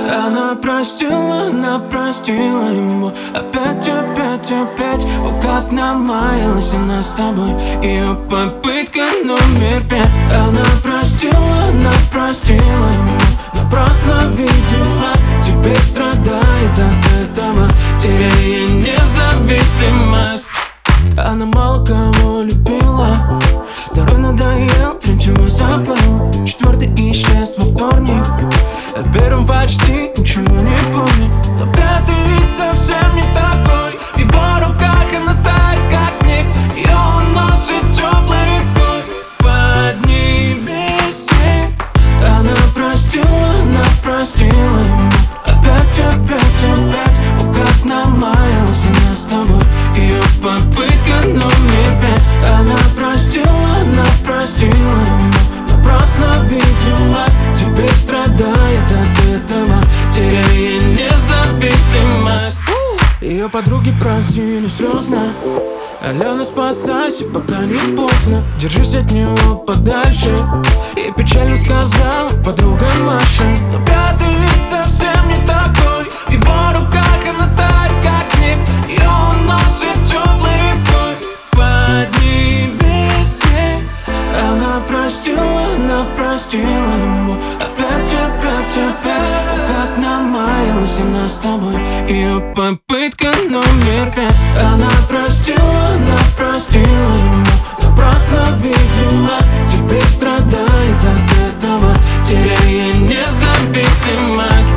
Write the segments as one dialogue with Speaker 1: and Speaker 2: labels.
Speaker 1: Она простила ему опять. О, как намаялась она с тобой. Ее попытка номер 5. Она простила ему, но просто, видимо, теперь страдает от этого, теряя независимость. Она мало кого любила, второй надоел, третьего забыл, четвертый исчез во вторник, а в первом почти ничего не помнит. Но пятый ведь совсем не такой. В его руках она тает, как снег. Ее уносит теплой рекой. Поднимись. Она простила ему опять. О, как намаялась она с тобой. Ее попытка номер 5. Она простила ему, но просто, видимо, теперь страдает от этого, теряя независимость. Ее подруги просили слезно: Алена, спасайся, пока не поздно. Держись от него подальше. И печально сказала подруга Маша. Но пятый ведь совсем не такой. В его руках она тает, как снег. Ее уносит теплой рекой. Поднимись. Она простила ему опять. О, как намаялась она с тобой. Ее попытка номер 5. Она простила ему, но просто, видимо, теперь страдает от этого, теряя независимость.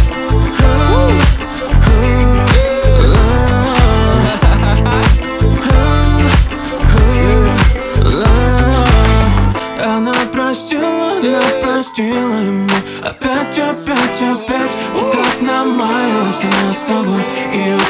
Speaker 1: Она простила ему опять. О, как намаялась она с тобой. Ее